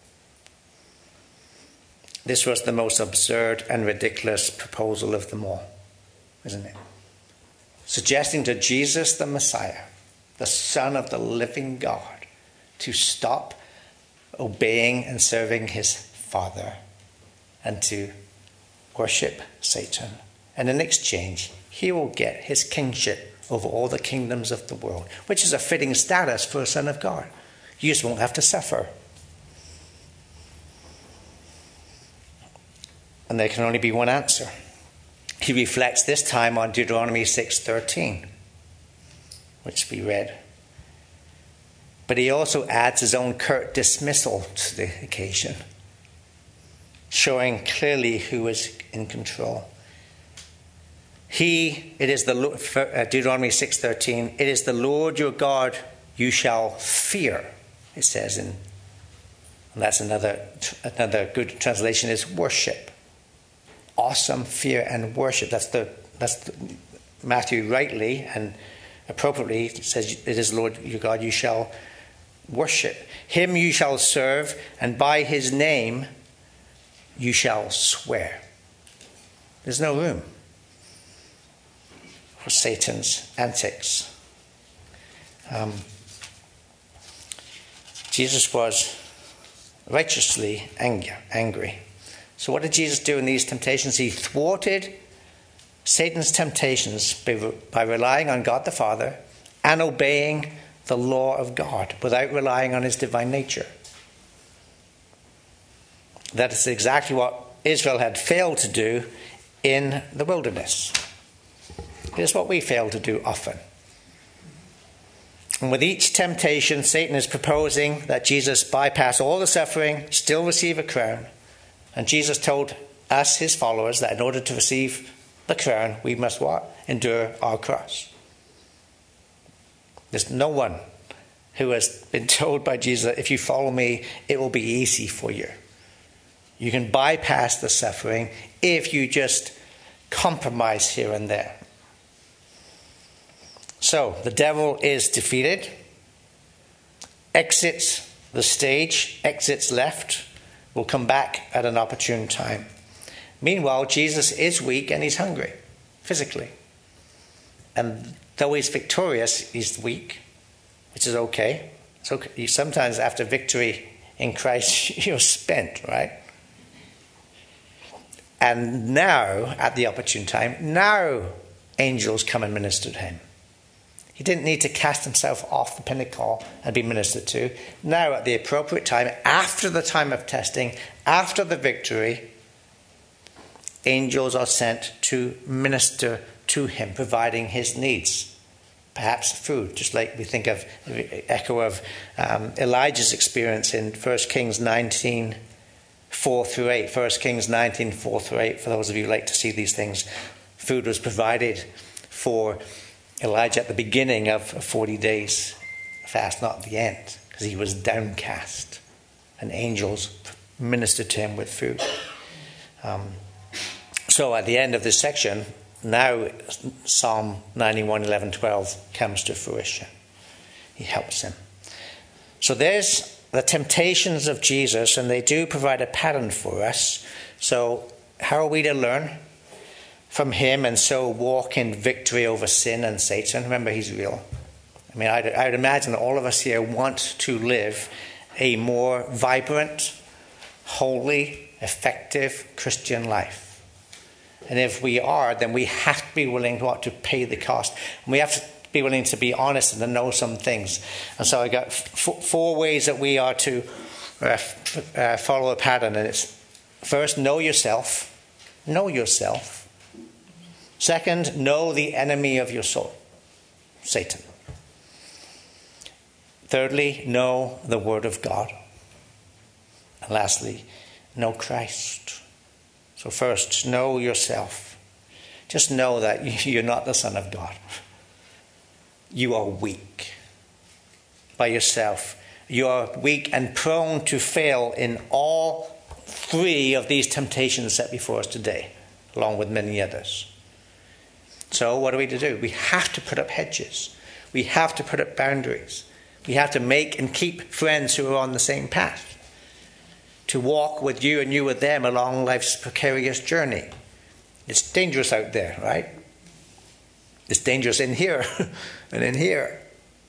This was the most absurd and ridiculous proposal of them all, isn't it? Suggesting to Jesus the Messiah, the Son of the living God, to stop obeying and serving his Father and to worship Satan. And in exchange, he will get his kingship over all the kingdoms of the world, which is a fitting status for a son of God. You just won't have to suffer. And there can only be one answer. He reflects this time on Deuteronomy six thirteen, which we read. But he also adds his own curt dismissal to the occasion, showing clearly who is in control. He, it is the Deuteronomy six thirteen, it is the Lord your God you shall fear, it says in, and that's another another good translation is worship. Awesome fear and worship. That's the that's the, Matthew rightly and appropriately says it is Lord your God you shall worship. Him you shall serve, and by his name you shall swear. There's no room for Satan's antics. Um, Jesus was righteously anger, angry. So what did Jesus do in these temptations? He thwarted Satan's temptations by, by relying on God the Father and obeying the law of God without relying on his divine nature. That is exactly what Israel had failed to do in the wilderness. It is what we fail to do often. And with each temptation, Satan is proposing that Jesus bypass all the suffering, still receive a crown. And Jesus told us, his followers, that in order to receive the crown, we must what? Endure our cross. There's no one who has been told by Jesus, if you follow me, it will be easy for you. You can bypass the suffering if you just compromise here and there. So, the devil is defeated, exits the stage, exits left, will come back at an opportune time. Meanwhile, Jesus is weak and he's hungry, physically. And though he's victorious, he's weak, which is okay. It's okay. Sometimes after victory in Christ, you're spent, right? And now, at the opportune time, now angels come and minister to him. He didn't need to cast himself off the pinnacle and be ministered to. Now, at the appropriate time, after the time of testing, after the victory, angels are sent to minister to him, providing his needs. Perhaps food, just like we think of, echo of um, Elijah's experience in First Kings nineteen, four through eight. First Kings nineteen, four through eight, for those of you who like to see these things. Food was provided for Elijah at the beginning of forty days fast, not at the end, because he was downcast. And angels ministered to him with food. Um, so at the end of this section, now Psalm ninety-one, eleven, twelve comes to fruition. He helps him. So there's the temptations of Jesus, and they do provide a pattern for us. So how are we to learn from him and so walk in victory over sin and Satan? Remember, he's real. I mean, I'd, I'd imagine that all of us here want to live a more vibrant, holy, effective Christian life. And if we are, then we have to be willing to, what, to pay the cost. And we have to be willing to be honest and to know some things. And so I got f- four ways that we are to uh, f- uh, follow a pattern. And it's, first, know yourself. Know yourself. Second, know the enemy of your soul, Satan. Thirdly, know the Word of God. And lastly, know Christ. So first, know yourself. Just know that you're not the Son of God. You are weak. by yourself. You are weak and prone to fail in all three of these temptations set before us today, along with many others. So what are we to do? We have to put up hedges. We have to put up boundaries. We have to make and keep friends who are on the same path, to walk with you and you with them along life's precarious journey. It's dangerous out there, right? It's dangerous in here and in here.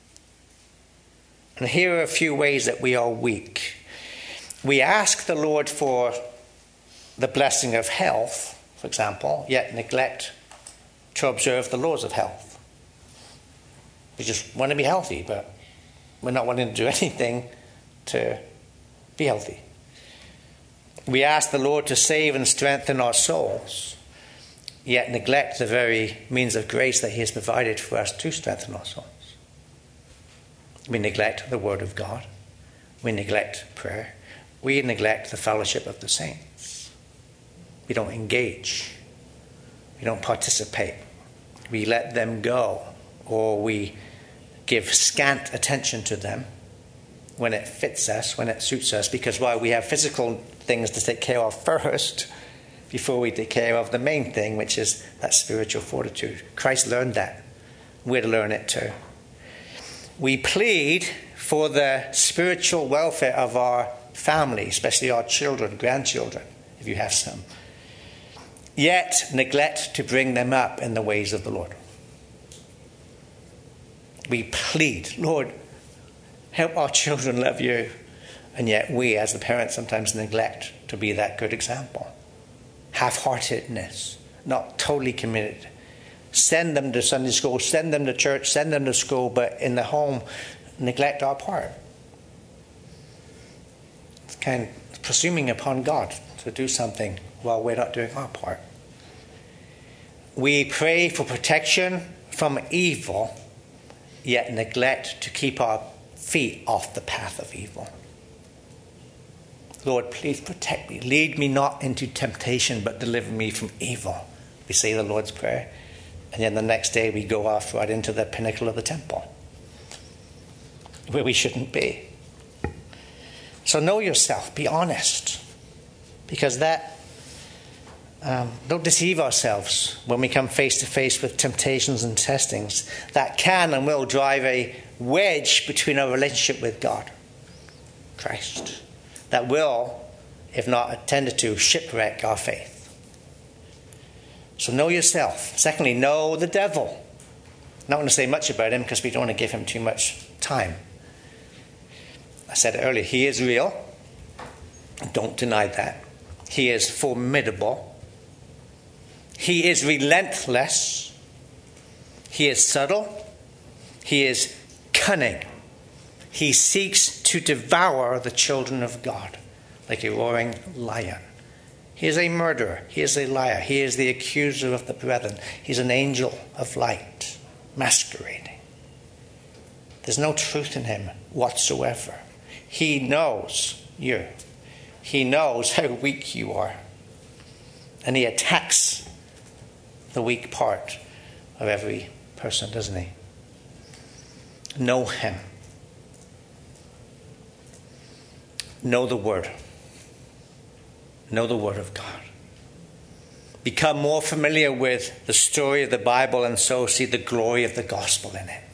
And here are a few ways that we are weak. We ask the Lord for the blessing of health, for example, yet neglect to observe the laws of health. We just want to be healthy, but we're not wanting to do anything to be healthy. We ask the Lord to save and strengthen our souls, yet neglect the very means of grace that he has provided for us to strengthen our souls. We neglect the Word of God. We neglect prayer. We neglect the fellowship of the saints. We don't engage. We don't participate. We let them go, or we give scant attention to them when it fits us, when it suits us, because while we have physical things to take care of first before we take care of the main thing, which is that spiritual fortitude. Christ learned that. We're to learn it too. We plead for the spiritual welfare of our family, especially our children, grandchildren, if you have some, yet neglect to bring them up in the ways of the Lord. We plead, Lord, help our children love you, and yet we as the parents sometimes neglect to be that good example. Half-heartedness, not totally committed. Send them to Sunday school, send them to church, send them to school, but in the home, neglect our part. It's kind of presuming upon God to do something while we're not doing our part. We pray for protection from evil, yet neglect to keep our feet off the path of evil. Lord, please protect me. Lead me not into temptation, but deliver me from evil. We say the Lord's Prayer. And then the next day we go off right into the pinnacle of the temple, where we shouldn't be. So know yourself. Be honest. Because that, um, don't deceive ourselves when we come face to face with temptations and testings. That can and will drive a wedge between our relationship with God, Christ. That will, if not attended to, shipwreck our faith. So know yourself. Secondly, know the devil. I'm not going to say much about him because we don't want to give him too much time. I said it earlier, he is real. Don't deny that. He is formidable. He is relentless. He is subtle. He is cunning. He seeks to devour the children of God like a roaring lion. He is a murderer. He is a liar. He is the accuser of the brethren. He's an angel of light, masquerading. There's no truth in him whatsoever. He knows you. He knows how weak you are. And he attacks the weak part of every person, doesn't he? Know him. Know the Word. Know the Word of God. Become more familiar with the story of the Bible and so see the glory of the gospel in it.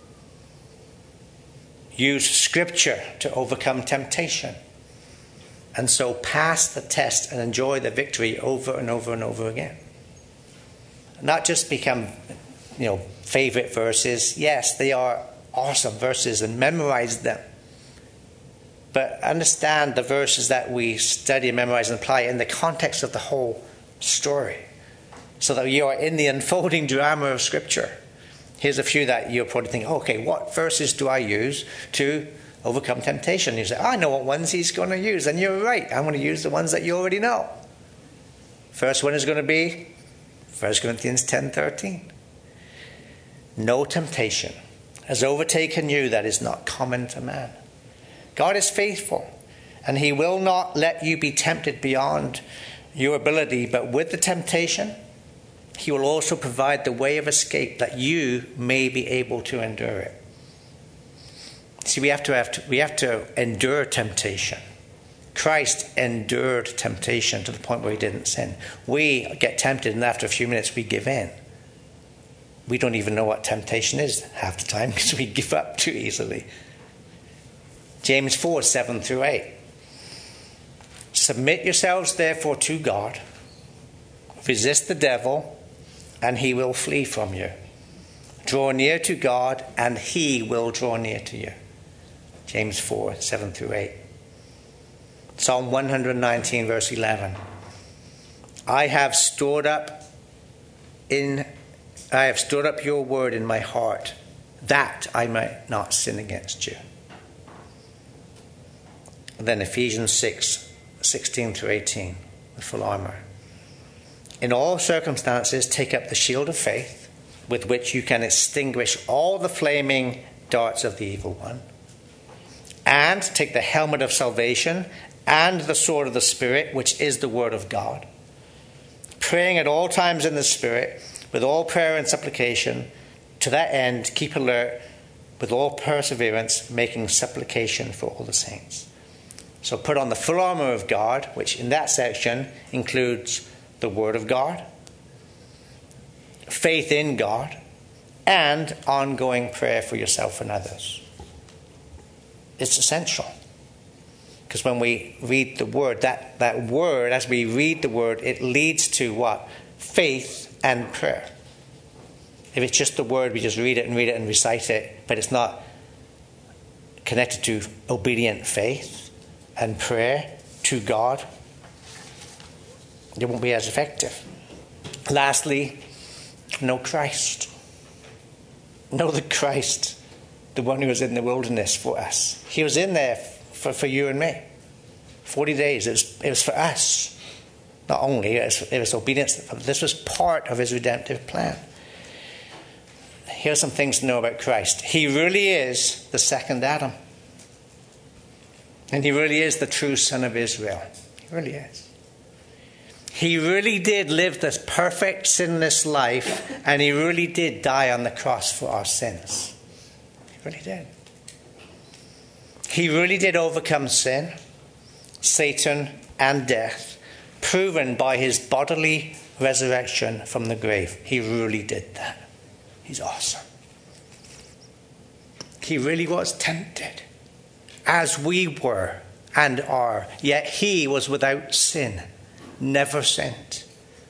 Use Scripture to overcome temptation and so pass the test and enjoy the victory over and over and over again. Not just become, you know, favorite verses. Yes, they are awesome verses and memorize them. But understand the verses that we study, memorize, and apply in the context of the whole story, so that you are in the unfolding drama of Scripture. Here's a few that you're probably thinking, okay, what verses do I use to overcome temptation? You say, I know what ones he's going to use. And you're right. I'm going to use the ones that you already know. First one is going to be First Corinthians ten thirteen. No temptation has overtaken you that is not common to man. God is faithful, and he will not let you be tempted beyond your ability, but with the temptation, he will also provide the way of escape that you may be able to endure it. See, we have to have to, we have to endure temptation. Christ endured temptation to the point where he didn't sin. We get tempted, and after a few minutes we give in. We don't even know what temptation is half the time because we give up too easily. James four, seven through eight. Submit yourselves therefore to God. Resist the devil, and he will flee from you. Draw near to God, and he will draw near to you. James four, seven through eight. Psalm one nineteen, verse eleven. I have stored up in I have stored up your word in my heart, that I might not sin against you. And then Ephesians six, sixteen through eighteen, the full armor. In all circumstances, take up the shield of faith, with which you can extinguish all the flaming darts of the evil one. And take the helmet of salvation and the sword of the Spirit, which is the word of God. Praying at all times in the Spirit, with all prayer and supplication. To that end, keep alert with all perseverance, making supplication for all the saints. So put on the full armor of God, which in that section includes the word of God, faith in God, and ongoing prayer for yourself and others. It's essential. Because when we read the word, that, that word, as we read the word, it leads to what? Faith and prayer. If it's just the word, we just read it and read it and recite it, but it's not connected to obedient faith and prayer to God, it won't be as effective. Lastly, know Christ. Know the Christ, the one who was in the wilderness for us. He was in there for, for you and me. Forty days, it was, it was for us. Not only, it was, it was obedience, this was part of his redemptive plan. Here's some things to know about Christ. He really is the second Adam. And he really is the true son of Israel. He really is. He really did live this perfect, sinless life, and he really did die on the cross for our sins. He really did. He really did overcome sin, Satan, and death, proven by his bodily resurrection from the grave. He really did that. He's awesome. He really was tempted, as we were and are, yet he was without sin, never sinned,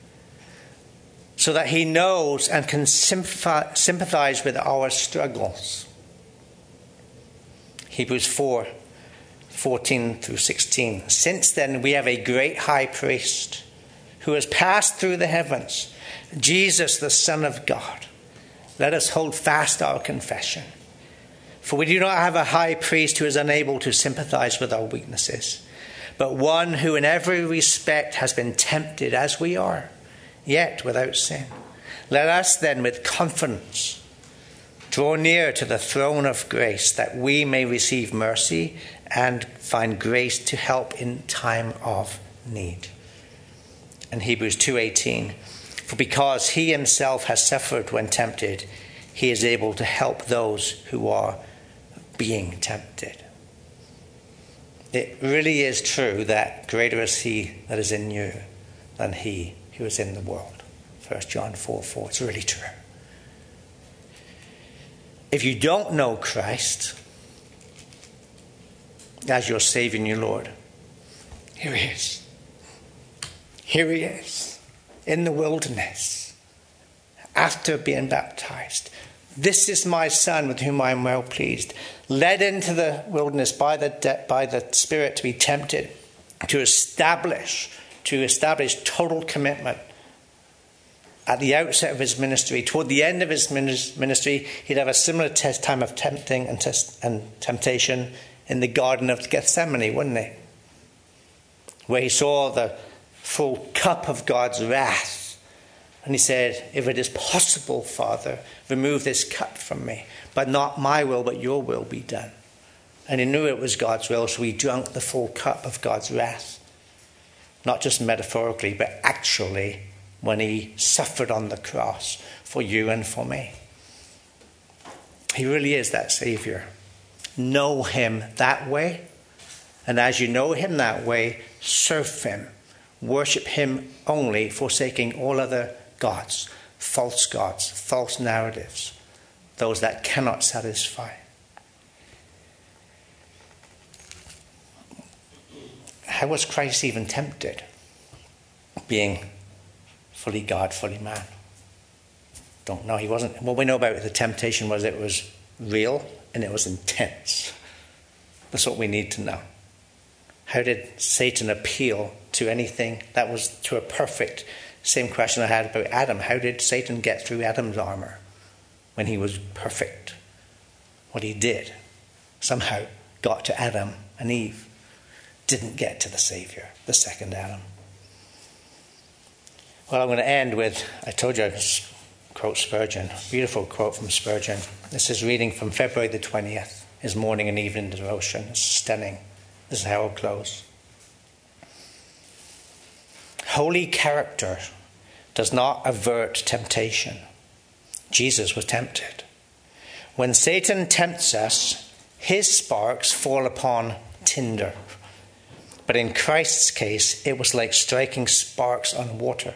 so that he knows and can sympathize with our struggles. Hebrews four, fourteen through sixteen. Since then we have a great high priest who has passed through the heavens, Jesus the Son of God. Let us hold fast our confession. For we do not have a high priest who is unable to sympathize with our weaknesses, but one who in every respect has been tempted as we are, yet without sin. Let us then with confidence draw near to the throne of grace, that we may receive mercy and find grace to help in time of need. And Hebrews two eighteen, for because he himself has suffered when tempted, he is able to help those who are being tempted. It really is true that greater is he that is in you than he who is in the world. First John four four. It's really true. If you don't know Christ as your Savior and your Lord, here he is. Here he is in the wilderness after being baptized. This is my Son with whom I am well pleased. Led into the wilderness by the de- by the Spirit to be tempted, to establish, to establish total commitment. At the outset of his ministry, toward the end of his ministry, he'd have a similar test time of tempting and, test, and temptation in the Garden of Gethsemane, wouldn't he? Where he saw the full cup of God's wrath. And he said, if it is possible, Father, remove this cup from me. But not my will, but your will be done. And he knew it was God's will, so he drank the full cup of God's wrath. Not just metaphorically, but actually when he suffered on the cross for you and for me. He really is that Savior. know him that way. And as you know him that way, serve him. Worship him only, forsaking all other gods, false gods, false narratives, those that cannot satisfy. How was Christ even tempted, being fully God, fully man? Don't know. He wasn't. What we know about the temptation was it was real and it was intense. That's what we need to know. How did Satan appeal to anything that was to a perfect? Same question I had about Adam. How did Satan get through Adam's armor when he was perfect? What he did somehow got to Adam and Eve. Didn't get to the Savior, the second Adam. Well, I'm going to end with, I told you I'd quote Spurgeon. Beautiful quote from Spurgeon. This is reading from February the twentieth, his morning and evening devotion. It's stunning. This is how I'll close. Holy character does not avert temptation. Jesus was tempted. When Satan tempts us, his sparks fall upon tinder. But in Christ's case, it was like striking sparks on water.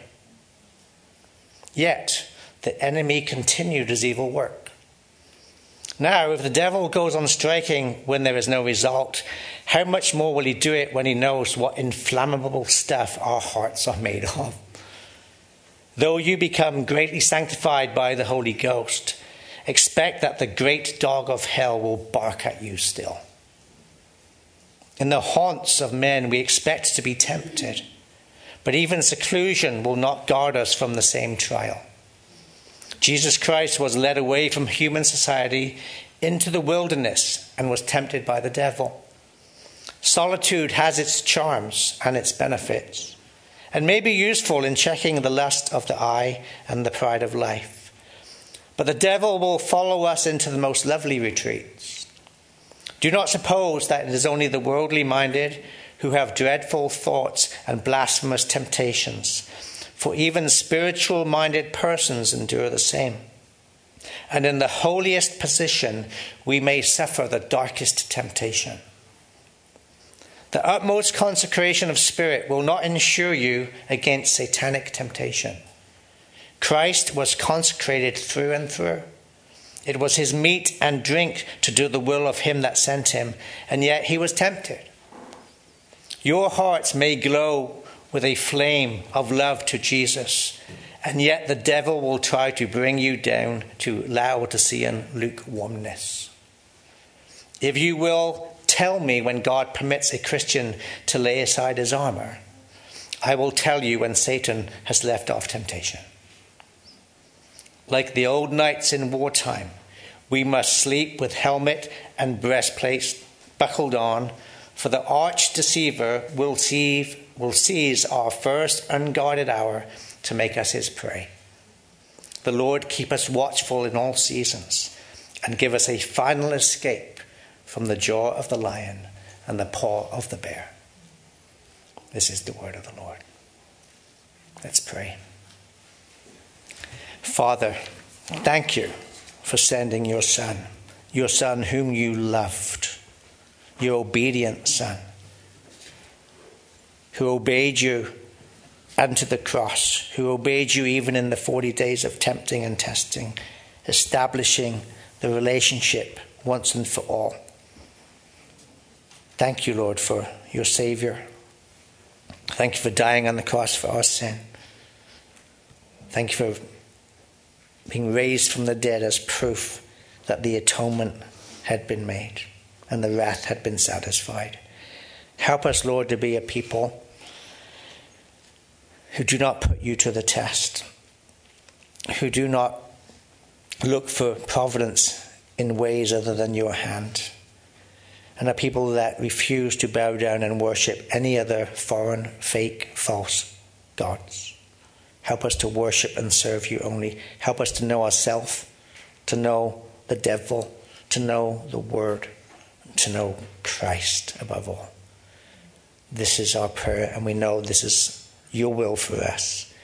Yet, the enemy continued his evil work. Now, if the devil goes on striking when there is no result, how much more will he do it when he knows what inflammable stuff our hearts are made of? Though you become greatly sanctified by the Holy Ghost, expect that the great dog of hell will bark at you still. In the haunts of men we expect to be tempted, but even seclusion will not guard us from the same trial. Jesus Christ was led away from human society into the wilderness and was tempted by the devil. Solitude has its charms and its benefits, and may be useful in checking the lust of the eye and the pride of life. But the devil will follow us into the most lovely retreats. Do not suppose that it is only the worldly minded who have dreadful thoughts and blasphemous temptations, for even spiritual minded persons endure the same. And in the holiest position we may suffer the darkest temptation. The utmost consecration of spirit will not ensure you against satanic temptation. Christ was consecrated through and through. It was his meat and drink to do the will of him that sent him, and yet he was tempted. Your hearts may glow with a flame of love to Jesus, and yet the devil will try to bring you down to Laodicean lukewarmness. If you will tell me when God permits a Christian to lay aside his armor, I will tell you when Satan has left off temptation. Like the old knights in wartime, we must sleep with helmet and breastplate buckled on, for the arch deceiver will seize, will seize our first unguarded hour to make us his prey. The Lord keep us watchful in all seasons and give us a final escape from the jaw of the lion and the paw of the bear. This is the word of the Lord. Let's pray. Father, thank you for sending your Son, your Son whom you loved, your obedient Son, who obeyed you unto the cross, who obeyed you even in the forty days of tempting and testing, establishing the relationship once and for all. Thank you, Lord, for your Savior. Thank you for dying on the cross for our sin. Thank you for being raised from the dead as proof that the atonement had been made and the wrath had been satisfied. Help us, Lord, to be a people who do not put you to the test, who do not look for providence in ways other than your hand, and a people that refuse to bow down and worship any other foreign, fake, false gods. Help us to worship and serve you only. Help us to know ourselves, to know the devil, to know the word, to know Christ above all. This is our prayer, and we know this is your will for us.